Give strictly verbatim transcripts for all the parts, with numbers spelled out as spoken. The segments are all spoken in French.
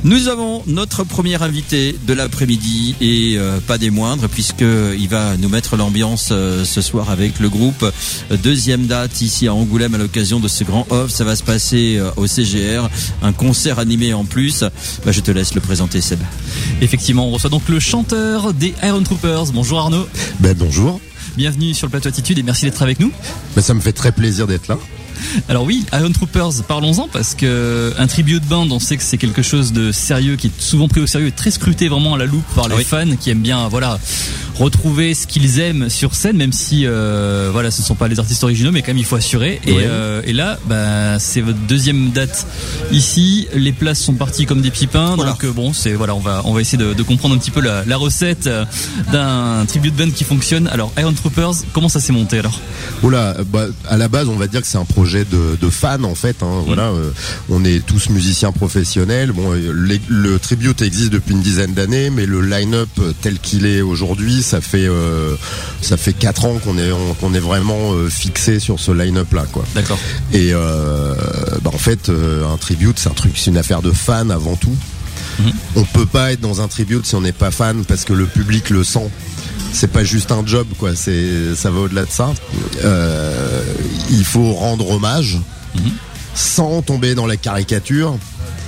Nous avons notre premier invité de l'après-midi et euh, pas des moindres, puisqu'il va nous mettre l'ambiance euh, ce soir avec le groupe. Deuxième date ici à Angoulême à l'occasion de ce grand off. Ça va se passer euh, au C G R, un concert animé en plus. Bah, je te laisse le présenter, Seb. Effectivement, on reçoit donc le chanteur des Iron Troopers. Bonjour Arnaud. Ben bonjour. Bienvenue sur le plateau Attitude et merci d'être avec nous. Ben, ça me fait très plaisir d'être là. Alors oui, Iron Troopers, parlons-en parce que un tribute band, on sait que c'est quelque chose de sérieux qui est souvent pris au sérieux et très scruté vraiment à la loupe par les oui. fans qui aiment bien, voilà, retrouver ce qu'ils aiment sur scène, même si euh, voilà, ce ne sont pas les artistes originaux, mais quand même il faut assurer. Et, oui. euh, et là, bah, c'est votre deuxième date ici. Les places sont parties comme des petits-pains, voilà. donc euh, bon, c'est voilà, on va on va essayer de, de comprendre un petit peu la, la recette d'un tribute band qui fonctionne. Alors Iron Troopers, comment ça s'est monté alors? Oula, bah, à la base, on va dire que c'est un projet de, de fans en fait. Hein, mmh. Voilà, euh, on est tous musiciens professionnels. Bon, les, le tribute existe depuis une dizaine d'années, mais le line-up tel qu'il est aujourd'hui, ça fait euh, ça fait quatre ans qu'on est on, qu'on est vraiment euh, fixé sur ce line-up là, quoi. D'accord. Et euh, bah, en fait, euh, un tribute, c'est un truc, c'est une affaire de fans avant tout. Mmh. On peut pas être dans un tribute si on n'est pas fan parce que le public le sent. C'est pas juste un job, quoi. C'est, ça va au-delà de ça. Euh, il faut rendre hommage mmh. sans tomber dans la caricature.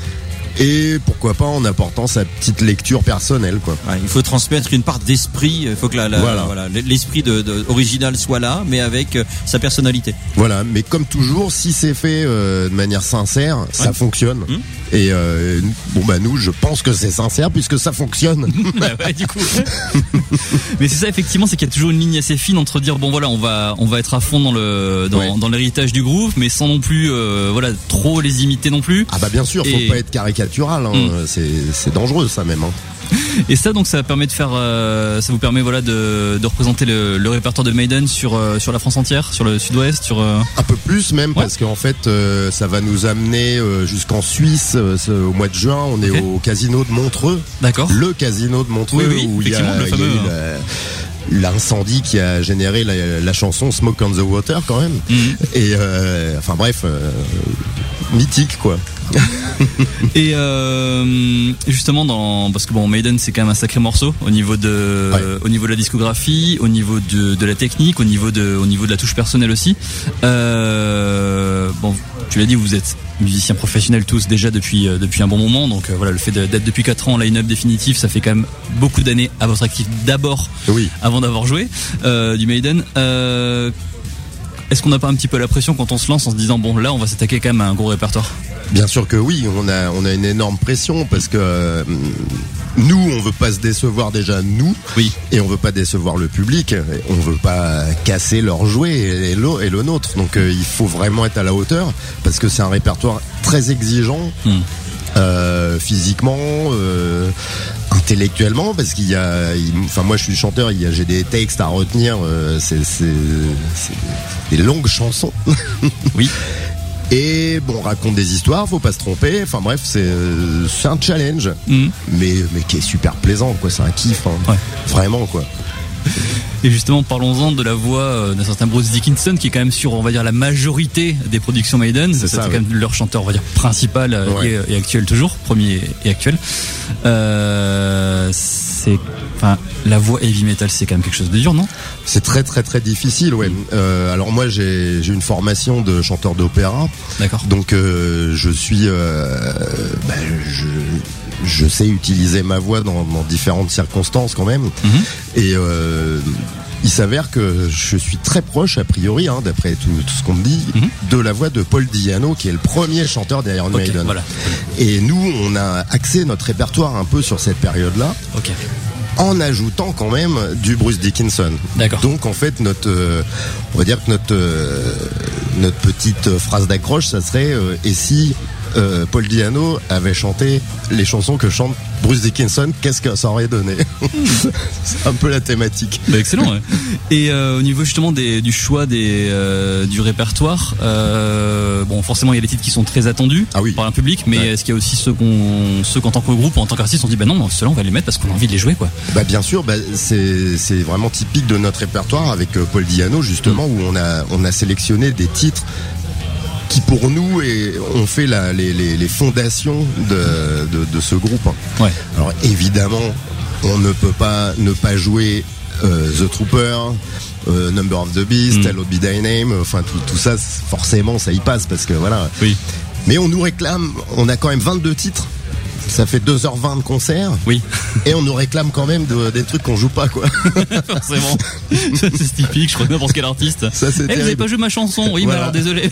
Et pourquoi pas en apportant sa petite lecture personnelle, quoi. Ouais, il faut transmettre une part d'esprit. Il faut que la, la, voilà. Voilà, l'esprit de, de, original soit là, mais avec euh, sa personnalité. Voilà. Mais comme toujours, si c'est fait euh, de manière sincère, ouais. ça fonctionne. Mmh. Et euh, bon bah nous, je pense que c'est sincère puisque ça fonctionne. Bah ouais, du coup. Mais c'est ça effectivement, c'est qu'il y a toujours une ligne assez fine entre dire bon voilà, on va on va être à fond dans le dans, ouais. dans l'héritage du groupe, mais sans non plus euh, voilà trop les imiter non plus. Ah bah bien sûr, faut et... pas être caricatural. Hein. Mmh. C'est c'est dangereux ça même. Hein. Et ça donc ça permet de faire euh, ça vous permet voilà de, de représenter le, le répertoire de Maiden sur euh, sur la France entière, sur le sud-ouest, sur euh... un peu plus même ouais. parce qu'en fait euh, ça va nous amener euh, jusqu'en Suisse euh, au mois de juin, on est okay. au casino de Montreux. D'accord. Le casino de Montreux oui, oui, où il y a, le fameux, il y a eu la, l'incendie qui a généré la, la chanson Smoke on the Water quand même. Mmh. Et euh, enfin bref euh, mythique quoi. Et euh, justement dans parce que bon Maiden c'est quand même un sacré morceau au niveau de ouais. au niveau de la discographie, au niveau de, de la technique, au niveau de au niveau de la touche personnelle aussi. Euh, bon, tu l'as dit, vous êtes musiciens professionnels tous déjà depuis euh, depuis un bon moment, donc euh, voilà, le fait d'être depuis quatre ans en line-up définitif, ça fait quand même beaucoup d'années à votre actif d'abord, oui. avant d'avoir joué euh, du Maiden. Euh, Est-ce qu'on n'a pas un petit peu la pression quand on se lance en se disant bon là on va s'attaquer quand même à un gros répertoire? Bien sûr que oui, on a on a une énorme pression parce que euh, nous on veut pas se décevoir déjà nous, oui. et on veut pas décevoir le public, on veut pas casser leur jouet et le, et le nôtre, donc euh, il faut vraiment être à la hauteur parce que c'est un répertoire très exigeant. Hmm. Euh, physiquement, euh, intellectuellement, parce qu'il y a, il, enfin moi je suis chanteur, il y a, j'ai des textes à retenir, euh, c'est, c'est, c'est des longues chansons. Oui. Et bon, on raconte des histoires, faut pas se tromper. Enfin bref, c'est, c'est un challenge, mmh. mais mais qui est super plaisant, quoi. C'est un kiff, hein. Ouais. Vraiment, quoi. Et justement, parlons-en de la voix d'un certain Bruce Dickinson, qui est quand même sur, on va dire, la majorité des productions Maiden. C'est, ça, c'est ouais. quand même leur chanteur, on va dire, principal ouais. et, et actuel toujours, premier et actuel. Euh, c'est, enfin, la voix heavy metal, c'est quand même quelque chose de dur, non? C'est très très très difficile, ouais. Euh, alors moi, j'ai j'ai une formation de chanteur d'opéra. D'accord. Donc euh, je suis, euh, bah, je je sais utiliser ma voix dans, dans différentes circonstances quand même. Mm-hmm. Et euh, il s'avère que je suis très proche, a priori, hein, d'après tout, tout ce qu'on me dit, mm-hmm. de la voix de Paul Di'Anno, qui est le premier chanteur des Iron okay, Maiden. Voilà. Et nous, on a axé notre répertoire un peu sur cette période-là. Ok. En ajoutant quand même du Bruce Dickinson. D'accord. Donc en fait notre, euh, on va dire que notre euh, notre petite phrase d'accroche, ça serait euh, et si euh, Paul Di'Anno avait chanté les chansons que chante Bruce Dickinson, qu'est-ce que ça aurait donné? C'est un peu la thématique. Bah, excellent. Ouais. Et euh, au niveau justement des, du choix des, euh, du répertoire, euh, bon forcément il y a des titres qui sont très attendus ah oui. par un public, mais ouais. est-ce qu'il y a aussi ceux qu'on, ceux qu'en tant que groupe ou en tant qu'artiste on dit bah non, ceux-là on va les mettre parce qu'on a envie de les jouer quoi. Bah bien sûr, bah, c'est c'est vraiment typique de notre répertoire avec Paul Di'Anno justement mmh. où on a on a sélectionné des titres qui pour nous est, ont fait la, les, les, les fondations de, de, de ce groupe. Ouais. Alors évidemment, on ne peut pas ne pas jouer euh, The Trooper, euh, Number of the Beast, mm. Hallowed Be Thy Name, enfin tout, tout ça, forcément ça y passe parce que voilà. Oui. Mais on nous réclame, on a quand même vingt-deux titres. Ça fait deux heures vingt de concert. Oui. Et on nous réclame quand même de, des trucs qu'on joue pas, quoi. Forcément. Ça, c'est typique, je crois que n'importe quel artiste. Ça, c'est hey, vous avez pas joué ma chanson? Oui, voilà. mais alors désolé.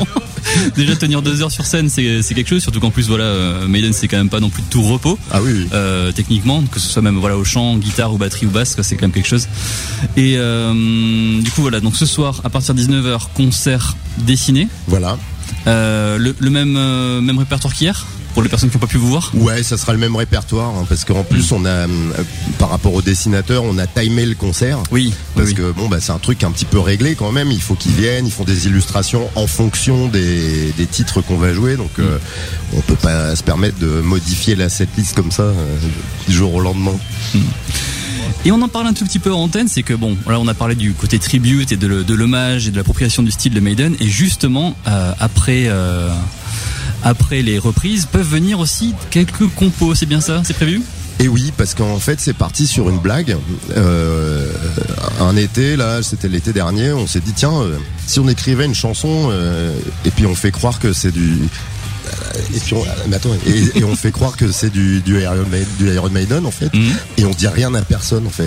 Déjà, tenir deux heures sur scène, c'est, c'est quelque chose. Surtout qu'en plus, voilà, Maiden, c'est quand même pas non plus de tout repos. Ah oui, oui. Euh, techniquement, que ce soit même, voilà, au chant, guitare ou batterie ou basse, quoi, c'est quand même quelque chose. Et, euh, du coup, voilà. Donc, ce soir, à partir de dix-neuf heures, concert dessiné. Voilà. Euh, le, le même, euh, même répertoire qu'hier? Pour les personnes qui n'ont pas pu vous voir? Ouais, ça sera le même répertoire, hein, parce qu'en plus, on a, euh, par rapport au dessinateur, on a timé le concert. Oui. Parce oui. que bon, bah, c'est un truc un petit peu réglé quand même. Il faut qu'ils viennent, ils font des illustrations en fonction des, des titres qu'on va jouer. Donc, euh, on peut pas se permettre de modifier la setlist comme ça, euh, du jour au lendemain. Mm. Et on en parle un tout petit peu en antenne, c'est que bon, là on a parlé du côté tribute et de, le, de l'hommage et de l'appropriation du style de Maiden, et justement euh, après euh, après les reprises peuvent venir aussi quelques compos, c'est bien ça, c'est prévu? Et oui, parce qu'en fait c'est parti sur une blague. Euh, un été, là, c'était l'été dernier, on s'est dit tiens, euh, si on écrivait une chanson euh, et puis on fait croire que c'est du Et, puis on, mais attends, et, et on fait croire que c'est du, du, Iron Maiden, du Iron Maiden en fait, mmh. et on dit rien à personne en fait.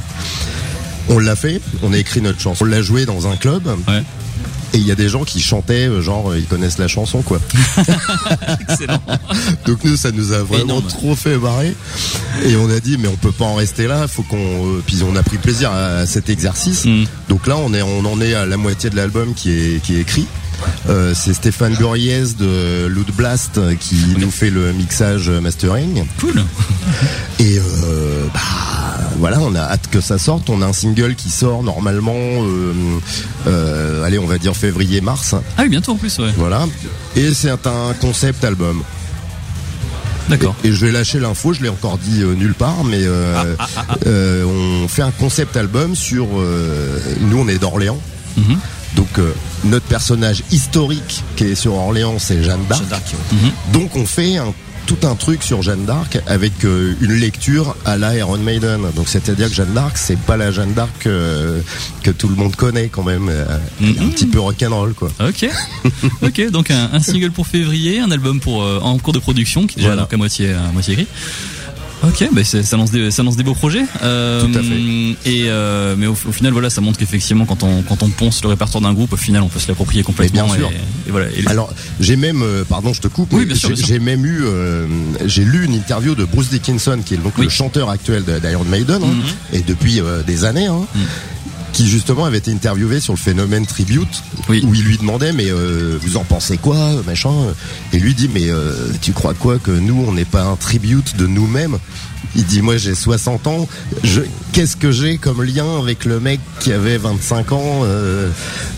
On l'a fait, on a écrit notre chanson, on l'a joué dans un club, ouais. Et il y a des gens qui chantaient genre ils connaissent la chanson quoi. Excellent. Donc nous ça nous a vraiment énorme. Trop fait marrer, et on a dit mais on peut pas en rester là, faut qu'on euh, puis on a pris plaisir à, à cet exercice. Mmh. Donc là on est on en est à la moitié de l'album qui est qui est écrit. Euh, c'est Stéphane Guriez de Loot Blast qui oui. nous fait le mixage mastering. Cool. Et euh, bah voilà, on a hâte que ça sorte. On a un single qui sort normalement, euh, euh, allez, on va dire février-mars. Ah oui, bientôt en plus, ouais. Voilà. Et c'est un concept album. D'accord. Et, et je vais lâcher l'info, je l'ai encore dit euh, nulle part, mais euh, ah, ah, ah, ah. Euh, on fait un concept album sur. Euh, nous, on est d'Orléans. Mm-hmm. Donc euh, notre personnage historique qui est sur Orléans, c'est Jeanne d'Arc. Jeanne d'Arc ouais. mmh. Donc on fait un, tout un truc sur Jeanne d'Arc avec euh, une lecture à la Iron Maiden. Donc c'est-à-dire que Jeanne d'Arc, c'est pas la Jeanne d'Arc euh, que tout le monde connaît quand même. Euh, mmh. Un petit peu rock'n'roll quoi. Ok. Ok. Donc un, un single pour février, un album pour euh, en cours de production qui est déjà voilà. donc à moitié à moitié écrit. Ok, bah c'est, ça lance des, ça lance des beaux projets. Euh, Tout à fait. Et euh, mais au, au final, voilà, ça montre qu'effectivement, quand on quand on ponce le répertoire d'un groupe, au final, on peut se l'approprier complètement. Bien sûr. Et, et voilà. Et alors, j'ai même, euh, pardon, je te coupe. Oui, bien sûr, j'ai, bien sûr. j'ai même eu, euh, j'ai lu une interview de Bruce Dickinson, qui est donc oui. le chanteur actuel d'Iron Maiden, hein, mm-hmm. et depuis euh, des années. Hein, mm. qui justement avait été interviewé sur le phénomène tribute, oui. où il lui demandait mais euh, vous en pensez quoi, machin, et lui dit mais euh, tu crois quoi que nous on n'est pas un tribute de nous-mêmes? Il dit moi j'ai soixante ans, je, qu'est-ce que j'ai comme lien avec le mec qui avait vingt-cinq ans euh,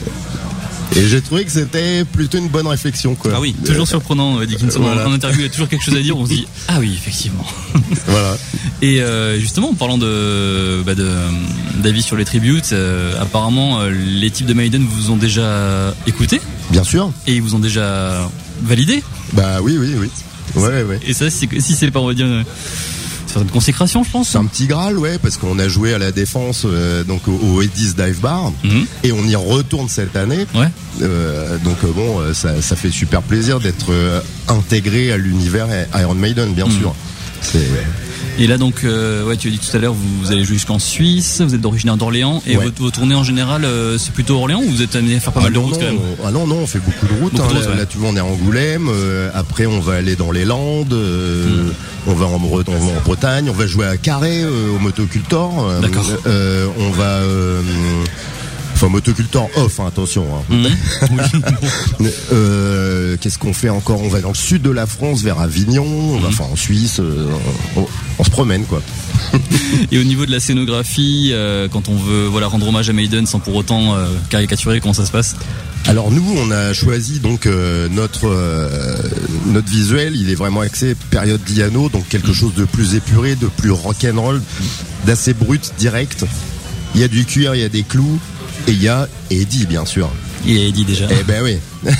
et j'ai trouvé que c'était plutôt une bonne réflexion quoi. Ah oui, toujours euh, surprenant Dickinson, voilà. En interview il y a toujours quelque chose à dire, on se dit ah oui effectivement. Voilà. Et euh, justement en parlant de, bah de d'avis sur les tributes, euh, apparemment euh, les types de Maiden vous ont déjà écouté. Bien sûr. Et ils vous ont déjà validé. Bah oui oui oui. Ouais ouais. Et ça c'est, si c'est pas on va dire euh, faire une consécration, je pense. C'est un petit Graal, ouais, parce qu'on a joué à la Défense, euh, donc au, au Edis Dive Bar, mm-hmm. et on y retourne cette année. Ouais. Euh, donc euh, bon, euh, ça, ça fait super plaisir d'être euh, intégré à l'univers Iron Maiden, bien mm-hmm. sûr. C'est. Et là donc, euh, ouais, tu as dit tout à l'heure, vous, vous allez jouer jusqu'en Suisse, vous êtes originaire d'Orléans, et ouais. vos, vos tournées en général, euh, c'est plutôt Orléans ou vous êtes amené à faire pas ah mal non, de routes non, quand même? Ah non, non, on fait beaucoup de routes. Beaucoup hein, de routes là, ouais. là, tu vois, on est à Angoulême, euh, après on va aller dans les Landes, euh, mm. on, va en, on va en Bretagne, on va jouer à Carré, euh, au Motocultor. Euh, D'accord. Euh, on va... Euh, Enfin, Motocultor off, hein, attention. Hein. Mmh. euh, qu'est-ce qu'on fait encore? On va dans le sud de la France, vers Avignon, on va, mmh. enfin en Suisse, euh, on, on se promène quoi. Et au niveau de la scénographie, euh, quand on veut voilà rendre hommage à Maiden sans pour autant euh, caricaturer, comment ça se passe? Alors nous, on a choisi donc euh, notre euh, notre visuel, il est vraiment axé période Diano, donc quelque mmh. chose de plus épuré, de plus rock'n'roll, d'assez brut, direct. Il y a du cuir, il y a des clous. Et il y a Eddie, bien sûr. Il est dit déjà. Eh ben oui.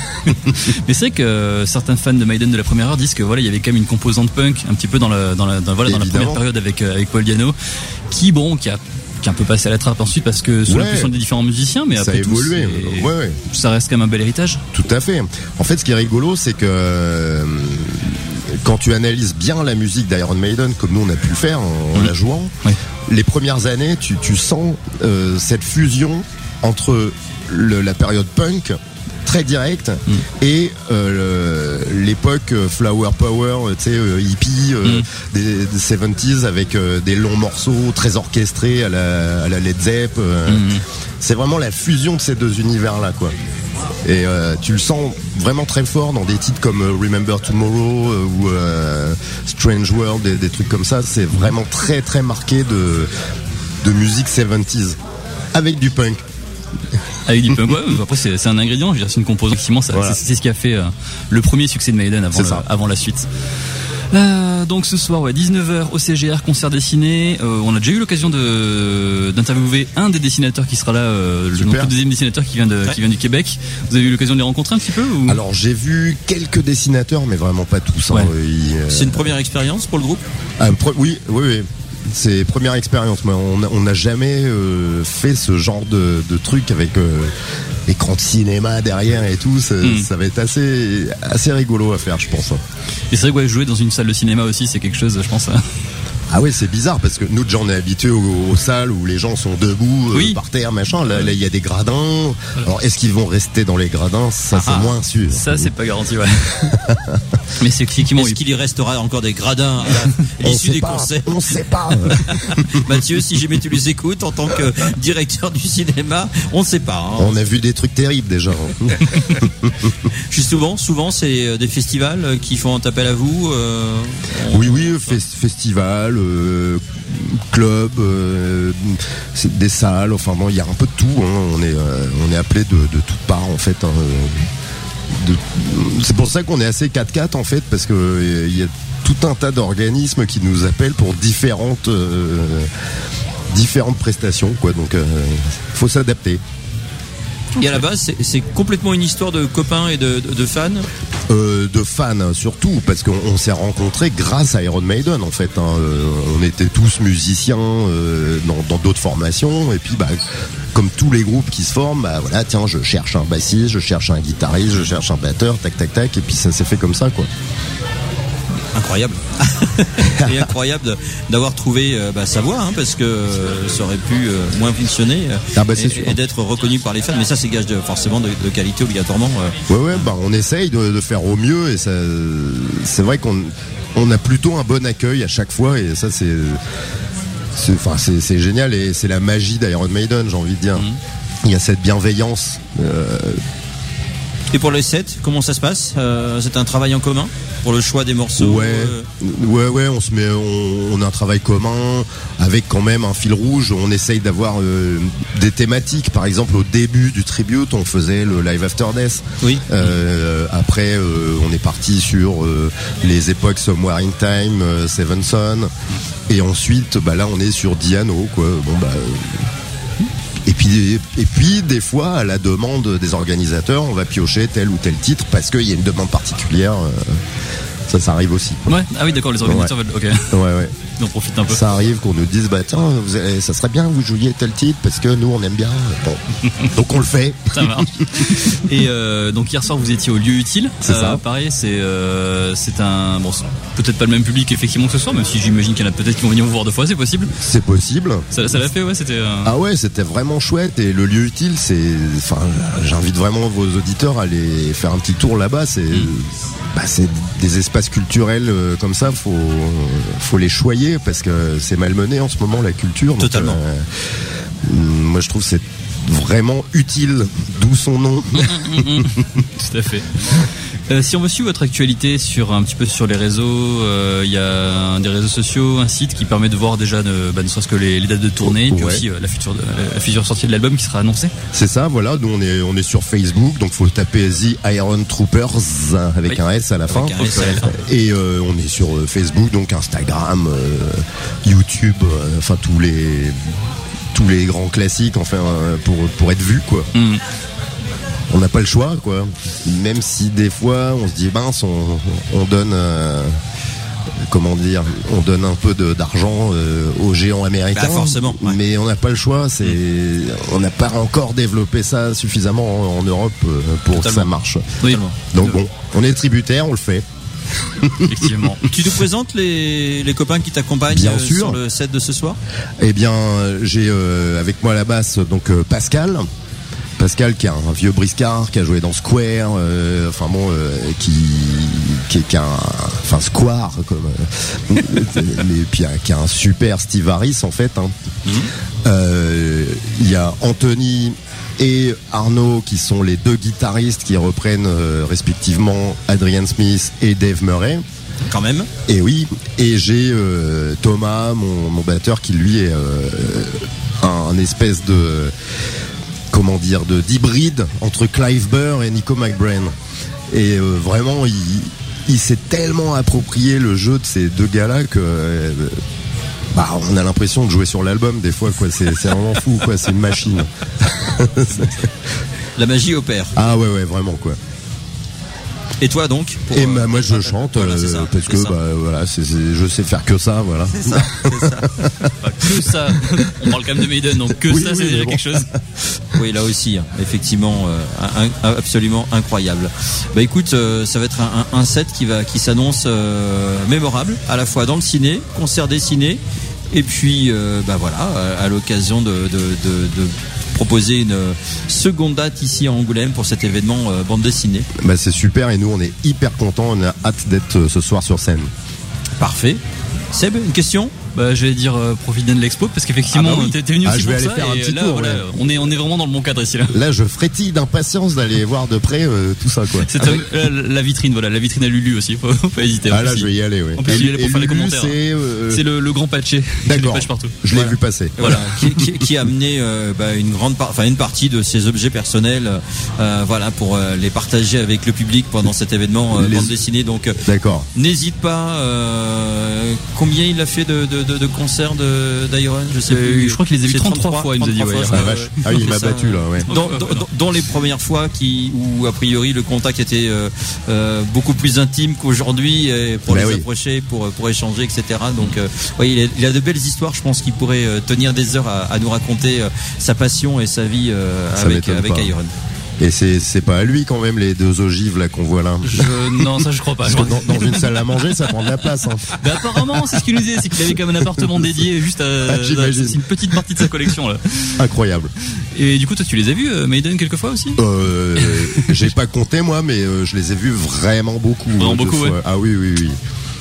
Mais c'est vrai que euh, certains fans de Maiden de la première heure disent que voilà, il y avait quand même une composante punk un petit peu dans la dans la dans, voilà, dans la première période avec euh, avec Paul Di'Anno, qui bon qui a qui a un peu passé à la trappe ensuite parce que sous ouais. l'impulsion des différents musiciens, mais ça après a tout, évolué. Ouais, ouais. ça reste quand même un bel héritage. Tout à fait. En fait, ce qui est rigolo, c'est que euh, quand tu analyses bien la musique d'Iron Maiden, comme nous on a pu le faire en, en mmh. la jouant, ouais. les premières années, tu, tu sens euh, cette fusion entre le, la période punk très directe mmh. et euh, le, l'époque Flower Power, tu sais, euh, hippie euh, mmh. des, des soixante-dix avec euh, des longs morceaux très orchestrés à la, à la Led Zepp. Euh, mmh. C'est vraiment la fusion de ces deux univers-là, quoi. Et euh, tu le sens vraiment très fort dans des titres comme euh, Remember Tomorrow euh, ou euh, Strange World, des, des trucs comme ça. C'est vraiment très très marqué de, de musique soixante-dix avec du punk. Avec du punk, ouais, après c'est, c'est un ingrédient, je veux dire, c'est une composante, effectivement, ça, voilà. c'est, c'est ce qui a fait euh, le premier succès de Maiden avant, le, avant la suite. Euh, donc ce soir, ouais, dix-neuf heures au C G R, concert dessiné. Euh, on a déjà eu l'occasion de d'interviewer un des dessinateurs qui sera là, euh, le donc, deuxième dessinateur qui vient de ouais. qui vient du Québec. Vous avez eu l'occasion de les rencontrer un petit peu ou... Alors j'ai vu quelques dessinateurs, mais vraiment pas tous. Ouais. Hein. Il, euh... C'est une première expérience pour le groupe. Ah, pro- oui, oui, oui. C'est première expérience. Mais on n'a jamais euh, fait ce genre de, de truc avec euh, écran de cinéma derrière et tout. Ça, mmh. ça va être assez, assez rigolo à faire, je pense. Et c'est vrai que ouais, jouer dans une salle de cinéma aussi, c'est quelque chose, je pense. Hein. Ah oui, c'est bizarre parce que nous déjà on est habitués aux, aux salles où les gens sont debout, oui. euh, par terre, machin. Là, là, il y a des gradins. Alors, est-ce qu'ils vont rester dans les gradins? Ça, ah, c'est moins sûr. Ça, c'est pas garanti, ouais. Mais c'est effectivement. Est-ce qu'il y restera encore des gradins à l'issue des pas, concerts? On sait pas. Mathieu, si jamais tu les écoutes en tant que directeur du cinéma, on ne sait pas. Hein. On a vu des trucs terribles déjà. Je suis souvent, souvent, c'est des festivals qui font un appel à vous. Euh, on... Oui, oui, f- festival. Euh, club, euh, c'est des salles, enfin bon, il y a un peu de tout. Hein. On est, euh, on est appelé de, de toutes parts en fait. Hein. De, c'est pour ça qu'on est assez quatre quatre en fait, parce que il y a tout un tas d'organismes qui nous appellent pour différentes, euh, différentes prestations, quoi. Donc, euh, faut s'adapter. Et à la base, c'est, c'est complètement une histoire de copains et de, de, de fans. Euh, de fans surtout, parce qu'on on s'est rencontrés grâce à Iron Maiden en fait. Hein. Euh, on était tous musiciens euh, dans, dans d'autres formations, et puis bah, comme tous les groupes qui se forment, bah voilà, tiens, je cherche un bassiste, je cherche un guitariste, je cherche un batteur, tac tac tac, et puis ça s'est fait comme ça, quoi. Incroyable. Et incroyable de, d'avoir trouvé euh, bah, sa voix, hein, parce que euh, ça aurait pu euh, moins fonctionner euh, ah bah, et, et d'être reconnu par les fans. Mais ça, c'est gage de, forcément de, de qualité obligatoirement. Euh. Ouais, ouais, bah on essaye de, de faire au mieux, et ça, c'est vrai qu'on on a plutôt un bon accueil à chaque fois, et ça, c'est, c'est, enfin, c'est, c'est génial, et c'est la magie d'Iron Maiden, j'ai envie de dire. Mmh. Il y a cette bienveillance. Euh, Et pour les sets, comment ça se passe? euh, C'est un travail en commun pour le choix des morceaux? Ouais, euh... ouais, ouais. On se met, on, on a un travail commun avec quand même un fil rouge. On essaye d'avoir euh, des thématiques. Par exemple, au début du tribute, on faisait le Live After Death. Oui. Euh, après, euh, on est parti sur euh, les époques Somewhere in Time, euh, Seven Son. Et ensuite, bah là, on est sur Di'Anno, quoi. Bon bah. Euh, Et puis, et puis, des fois, à la demande des organisateurs, on va piocher tel ou tel titre parce qu'il y a une demande particulière. Ça, ça arrive aussi. Ouais. Ah oui, d'accord, les organisateurs ouais. veulent. Ok. Ouais, ouais. On profite un peu. Ça arrive qu'on nous dise, bah tiens, vous avez, ça serait bien que vous jouiez tel titre parce que nous, on aime bien. Bon. Donc, on le fait. Ça marche. Et euh, donc, hier soir, vous étiez au lieu utile. C'est euh, ça. Pareil, c'est, euh, c'est un. Bon, c'est peut-être pas le même public, effectivement, que ce soir, même si j'imagine qu'il y en a peut-être qui vont venir vous voir deux fois, c'est possible. C'est possible. Ça, ça l'a fait, ouais, c'était. Euh... Ah ouais, c'était vraiment chouette. Et le lieu utile, c'est. Enfin, j'invite vraiment vos auditeurs à aller faire un petit tour là-bas. C'est. Mmh. Bah, c'est des espaces culturels euh, comme ça, faut faut les choyer parce que c'est malmené en ce moment la culture. Donc, totalement. Euh, moi je trouve que c'est vraiment utile, d'où son nom. Tout à fait. Euh, si on veut suivre votre actualité sur un petit peu sur les réseaux, il euh, y a un, des réseaux sociaux, un site qui permet de voir déjà de, bah, ne serait-ce que les, les dates de tournée, puis ouais. aussi euh, la future de, la future sortie de l'album qui sera annoncée. C'est ça, voilà. Nous on est on est sur Facebook, donc faut taper The Iron Troopers avec oui. un S à la fin. Un S à la fin. Et euh, on est sur Facebook, donc Instagram, euh, YouTube, euh, enfin tous les tous les grands classiques, enfin euh, pour pour être vu quoi. Mmh. on n'a pas le choix, quoi. Même si des fois, on se dit, mince, on, on donne, euh, comment dire, on donne un peu de, d'argent euh, aux géants américains. Bah forcément. Ouais. Mais on n'a pas le choix. C'est, mmh. on n'a pas encore développé ça suffisamment en, en Europe euh, pour Totalement. que ça marche. Oui. Donc bon, on est tributaire, on le fait. Effectivement. Tu nous présentes les, les copains qui t'accompagnent Bien euh, sûr. sur le set de ce soir? Eh bien, j'ai euh, avec moi à la basse donc euh, Pascal. Pascal qui est un vieux briscard, qui a joué dans Square, euh, enfin bon, euh, qui, qui, qui a un, enfin Square, comme, euh, mais puis qui a un super Steve Harris en fait. Hein. Mm-hmm. Euh, il y a Anthony et Arnaud qui sont les deux guitaristes qui reprennent euh, respectivement Adrian Smith et Dave Murray. Quand même. Et oui, et j'ai euh, Thomas, mon, mon batteur, qui lui est euh, un, un espèce de comment dire, de d'hybride entre Clive Burr et Nico McBrain. Et euh, vraiment, il, il s'est tellement approprié le jeu de ces deux gars-là que euh, bah, on a l'impression de jouer sur l'album des fois, quoi. C'est, c'est vraiment fou, quoi. C'est une machine. La magie opère. Ah ouais, ouais, vraiment, quoi. Et toi donc pour, Et bah, moi je euh, chante voilà, euh, ça, parce que bah, voilà, c'est, c'est, je sais faire que ça, voilà. C'est ça, c'est ça. Bah, que ça. On parle quand même de Maiden, donc que oui, ça oui, c'est déjà bon. quelque chose. Oui, là aussi, effectivement, euh, un, un, absolument incroyable. Bah écoute, euh, ça va être un, un set qui va, qui s'annonce euh, mémorable, à la fois dans le ciné, concert des ciné, et puis euh, bah voilà, à, à l'occasion de, de, de, de proposer une seconde date ici à Angoulême pour cet événement euh, bande dessinée. Bah c'est super et nous on est hyper contents, on a hâte d'être euh, ce soir sur scène. Parfait. Seb, une question? Bah, je vais dire euh, profite bien de l'expo parce qu'effectivement ah bah oui. t'es, t'es venu ah, aussi je vais pour aller ça faire un et petit là tour, voilà, ouais. on est on est vraiment dans le bon cadre ici là. Là je frétille d'impatience d'aller voir de près euh, tout ça quoi. C'est Avec... la, la vitrine voilà, la vitrine à Lulu aussi, faut, faut pas hésiter. Ah là aussi. Je vais y aller, oui. On peut y aller pour faire Lulu, les commentaires. C'est, euh... c'est le, le grand patché. D'accord. Je, partout. je l'ai voilà. vu passer. Voilà, qui, qui, qui a amené euh, bah, une grande part, enfin une partie de ses objets personnels, euh, voilà, pour euh, les partager avec le public pendant cet événement euh, les... bande dessinée. Donc, euh, d'accord. N'hésite pas. Euh, combien il a fait de, de, de, de concerts de d'Iron? Je sais euh, plus. Je crois qu'il les a vus trente-trois fois, il nous a dit. Ouais, fois, ouais. Ah, il m'a battu là, ouais. Dans, dans, dans les premières fois qui, où a priori le contact était euh, euh, beaucoup plus intime qu'aujourd'hui et pour bah les oui. approcher, pour pour échanger, et cetera. Donc, euh, ouais, il a, il a de belles histoires. Je pense qu'il pourrait euh, tenir des heures à, à nous raconter euh, sa passion et sa vie euh, avec avec pas. Iron. Et c'est, c'est pas à lui quand même les deux ogives là qu'on voit là. Je, non, ça je crois pas. Parce que dans, dans une salle à manger, ça prend de la place. Hein. Bah apparemment, c'est ce qu'il nous disait, c'est qu'il avait quand même un appartement dédié juste à. Ah, c'est une petite partie de sa collection là. Incroyable. Et du coup, toi, tu les as vus, euh, Maiden, quelques fois aussi? Euh, j'ai pas compté moi, mais euh, je les ai vus vraiment beaucoup. Vraiment beaucoup, fois. Ouais. Ah oui, oui, oui.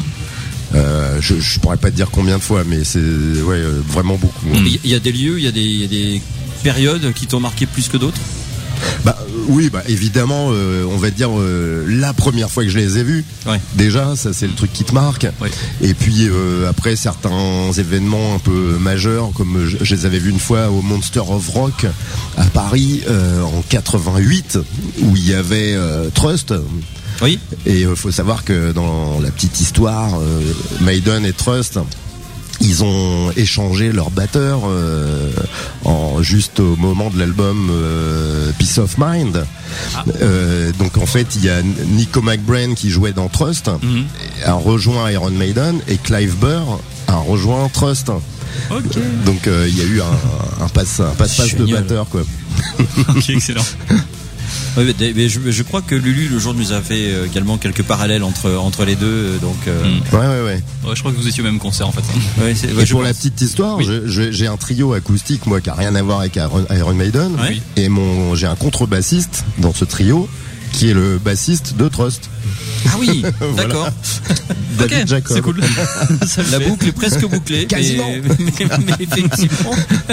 Euh, je, je pourrais pas te dire combien de fois, mais c'est ouais euh, vraiment beaucoup. Il mmh. y, y a des lieux, il y a des, y a des périodes qui t'ont marqué plus que d'autres? Bah oui, bah évidemment, euh, on va dire euh, la première fois que je les ai vus. Ouais. Déjà, ça c'est le truc qui te marque. Ouais. Et puis euh, après certains événements un peu majeurs, comme je, je les avais vus une fois au Monster of Rock à Paris euh, en quatre-vingt-huit, où il y avait euh, Trust. Oui. Et il euh, faut savoir que dans la petite histoire, euh, Maiden et Trust, ils ont échangé leur batteur euh, en juste au moment de l'album euh, Peace of Mind. Ah. Euh, donc en fait, il y a Nico McBrain qui jouait dans Trust, mm-hmm. a rejoint Iron Maiden, et Clive Burr a rejoint Trust. Okay. Donc il euh, y a eu un, un passe un passe-passe de batteur quoi. Ok, excellent. Oui, mais je, je crois que Lulu le jour nous a fait également quelques parallèles entre entre les deux, donc. Euh... Mm. Ouais, ouais, ouais. Ouais, je crois que vous étiez au même concert en fait. Ouais, c'est, ouais, et pour pense. la petite histoire, oui. je, je, j'ai un trio acoustique moi qui a rien à voir avec Iron, Iron Maiden, ouais. et mon j'ai un contrebassiste dans ce trio qui est le bassiste de Trust. Ah oui, voilà. D'accord. David okay, Jacob. C'est cool. La boucle est presque bouclée. Quasiment. Mais, mais, mais effectivement.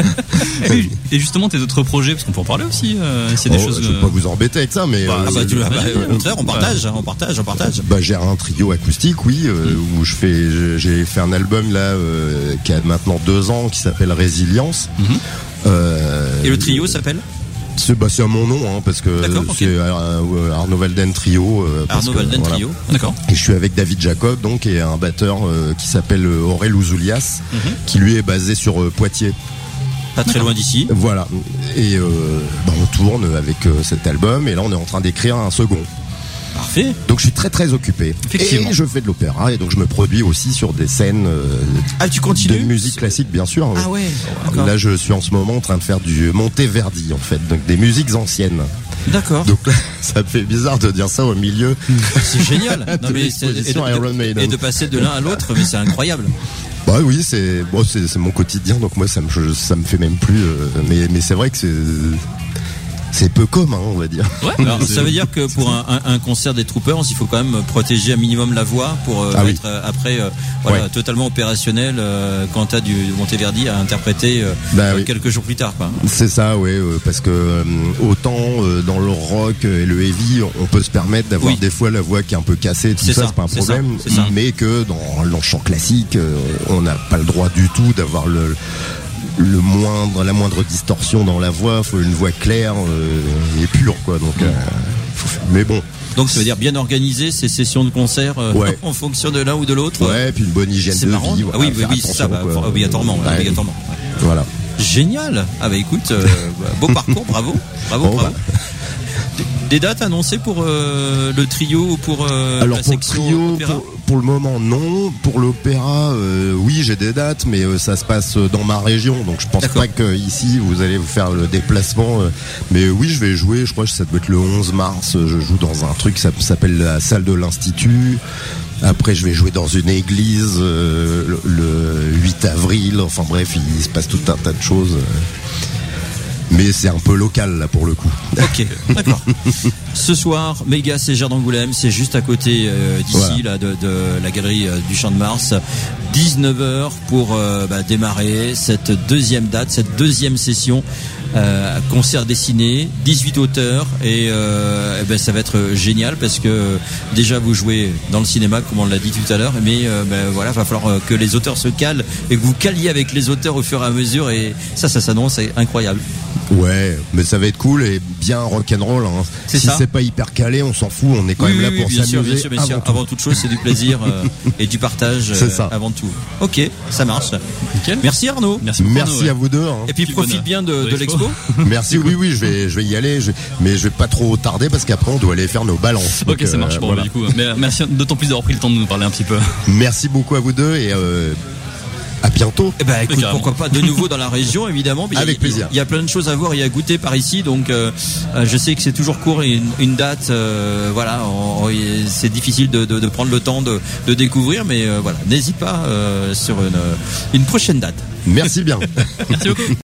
et, et justement, tes autres projets, parce qu'on peut en parler aussi. Euh, s'il y a des oh, choses. Je ne veux pas vous embêter avec ça, mais. Bah, euh, bah, tu l'as, bah, euh, au contraire, on partage, bah, on partage, on partage. Bah, j'ai un trio acoustique, oui, euh, mm. où je fais, j'ai fait un album là euh, qui a maintenant deux ans, qui s'appelle Résilience. Mm-hmm. Euh, et le trio s'appelle? C'est, bah, c'est à mon nom, hein, parce que okay. c'est euh, Arnaud Valden Trio. Euh, Arnaud que, Valden voilà. Trio, d'accord. Et je suis avec David Jacob, donc, et un batteur euh, qui s'appelle Aurel Ouzoulias, mm-hmm. qui lui est basé sur euh, Poitiers. Pas très loin d'ici. Voilà. Et euh, bah, on tourne avec euh, cet album et là on est en train d'écrire un second. Parfait. Donc je suis très très occupé. Effectivement. Et je fais de l'opéra et donc je me produis aussi sur des scènes euh, ah, tu continues de musique classique bien sûr. Ah ouais. D'accord. Là je suis en ce moment en train de faire du Monteverdi en fait, donc des musiques anciennes. D'accord. Donc là, ça me fait bizarre de dire ça au milieu. C'est génial. Non, mais c'est, et, de, Iron Maiden. et de passer de l'un à l'autre, mais c'est incroyable. Bah oui, c'est bon, c'est, c'est mon quotidien, donc moi ça me je, ça me fait même plus. Euh, mais mais c'est vrai que c'est c'est peu commun, on va dire. Ouais. Alors, ça veut dire que pour un, un, un concert des Troopers, il faut quand même protéger un minimum la voix pour euh, ah être oui. après euh, voilà, ouais. totalement opérationnel euh, quand t'as du Monteverdi à interpréter euh, bah, oui. quelques jours plus tard. Quoi. C'est ça, oui, euh, parce que euh, autant euh, dans le rock et le heavy, on peut se permettre d'avoir oui. des fois la voix qui est un peu cassée, tout c'est ça, ça, c'est pas un c'est problème. Ça, c'est ça. Mais que dans, dans le chant classique, euh, on n'a pas le droit du tout d'avoir le le moindre, la moindre distorsion dans la voix. Faut une voix claire euh, et pure, quoi. Donc, euh, faut, mais bon. Donc ça veut dire bien organiser ces sessions de concert euh, ouais. en fonction de l'un ou de l'autre. Ouais, puis une bonne hygiène c'est de marrant. vie. Voilà, ah oui, oui, oui c'est ça, bah, obligatoirement, ouais, obligatoirement. Ouais. Voilà. Génial. Ah bah écoute, euh, beau parcours, bravo, bravo, bon, bravo. Bah. Des dates annoncées pour euh, le trio ou pour euh, Alors la pour section le trio, opéra pour, pour le moment non. Pour l'opéra, euh, oui j'ai des dates, mais euh, ça se passe dans ma région, donc je pense D'accord. pas que ici vous allez vous faire le déplacement. Euh, mais oui, je vais jouer. Je crois que ça doit être le onze mars. Je joue dans un truc qui s'appelle la salle de l'Institut. Après, je vais jouer dans une église euh, le, le huit avril. Enfin bref, il se passe tout un tas de choses. Mais c'est un peu local là pour le coup. Ok, d'accord. Ce soir, Méga Ségère d'Angoulême, c'est juste à côté euh, d'ici, voilà. là, de, de la galerie euh, du Champ de Mars. dix-neuf heures pour euh, bah, démarrer cette deuxième date, cette deuxième session. Euh, concert dessiné, dix-huit auteurs et, euh, et ben ça va être génial parce que euh, déjà vous jouez dans le cinéma comme on l'a dit tout à l'heure, mais euh, ben voilà, va falloir euh, que les auteurs se calent et que vous caliez avec les auteurs au fur et à mesure et ça ça s'annonce, c'est incroyable. Ouais, mais ça va être cool et bien rock'n'roll. Hein. C'est si ça. c'est pas hyper calé, on s'en fout. On est quand oui, même là oui, pour bien s'amuser. Sûr, bien sûr, bien sûr. Avant, avant toute chose, c'est du plaisir euh, et du partage euh, ça. avant tout. Ok, ça marche. Nickel. Merci Arnaud. Merci, beaucoup, Merci Arnaud, ouais. à vous deux. Hein. Et puis profite bien de, de, de l'expo. Merci. Oui, oui, je vais, je vais y aller, je, mais je vais pas trop tarder parce qu'après on doit aller faire nos balances. Ok, donc, ça marche. Euh, bon, voilà. Du coup, mais merci d'autant plus d'avoir pris le temps de nous parler un petit peu. Merci beaucoup à vous deux et. Euh, À bientôt. Eh ben, écoute, pourquoi pas de nouveau dans la région, évidemment. Mais Avec il, plaisir. Il y a plein de choses à voir et à goûter par ici, donc euh, je sais que c'est toujours court et une, une date, euh, voilà, on, on, c'est difficile de, de, de prendre le temps de, de découvrir, mais euh, voilà, n'hésite pas euh, sur une, une prochaine date. Merci bien. Merci beaucoup.